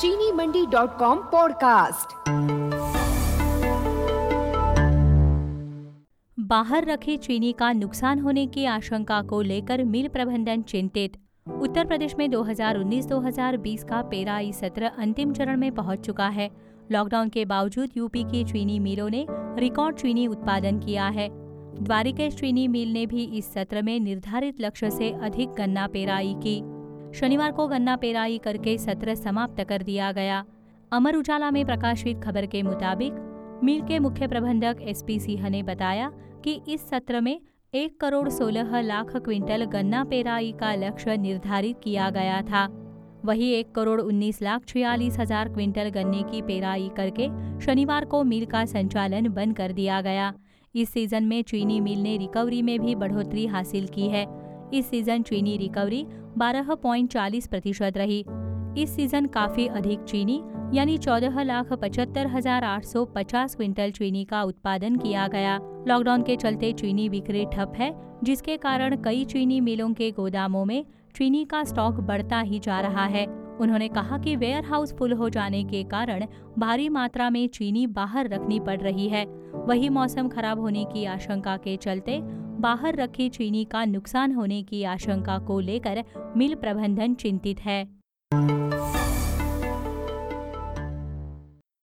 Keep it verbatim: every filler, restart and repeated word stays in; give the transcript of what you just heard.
चीनी मंडी dot com podcast. बाहर रखे चीनी का नुकसान होने की आशंका को लेकर मिल प्रबंधन चिंतित। उत्तर प्रदेश में दो हज़ार उन्नीस दो हज़ार बीस का पेराई सत्र अंतिम चरण में पहुंच चुका है। लॉकडाउन के बावजूद यूपी की चीनी मिलों ने रिकॉर्ड चीनी उत्पादन किया है। द्वारिकेश चीनी मिल ने भी इस सत्र में निर्धारित लक्ष्य से अधिक गन्ना पेराई की। शनिवार को गन्ना पेराई करके सत्र समाप्त कर दिया गया। अमर उजाला में प्रकाशित खबर के मुताबिक मिल के मुख्य प्रबंधक एस पी सिंह ने बताया कि इस सत्र में एक करोड़ सोलह लाख क्विंटल गन्ना पेराई का लक्ष्य निर्धारित किया गया था। वहीं एक करोड़ उन्नीस लाख छियालीस हजार क्विंटल गन्ने की पेराई करके शनिवार को मिल का संचालन बंद कर दिया गया। इस सीजन में चीनी मिल ने रिकवरी में भी बढ़ोतरी हासिल की है। इस सीजन चीनी रिकवरी बारह पॉइंट चालीस प्रतिशत रही। इस सीजन काफी अधिक चीनी यानी चौदह लाख पचहत्तर हजार आठ सौ पचास क्विंटल चीनी का उत्पादन किया गया। लॉकडाउन के चलते चीनी बिक्री ठप है, जिसके कारण कई चीनी मिलों के गोदामों में चीनी का स्टॉक बढ़ता ही जा रहा है। उन्होंने कहा कि वेयर हाउस फुल हो जाने के कारण भारी मात्रा में चीनी बाहर रखनी पड़ रही है। वही मौसम खराब होने की आशंका के चलते बाहर रखी चीनी का नुकसान होने की आशंका को लेकर मिल प्रबंधन चिंतित है।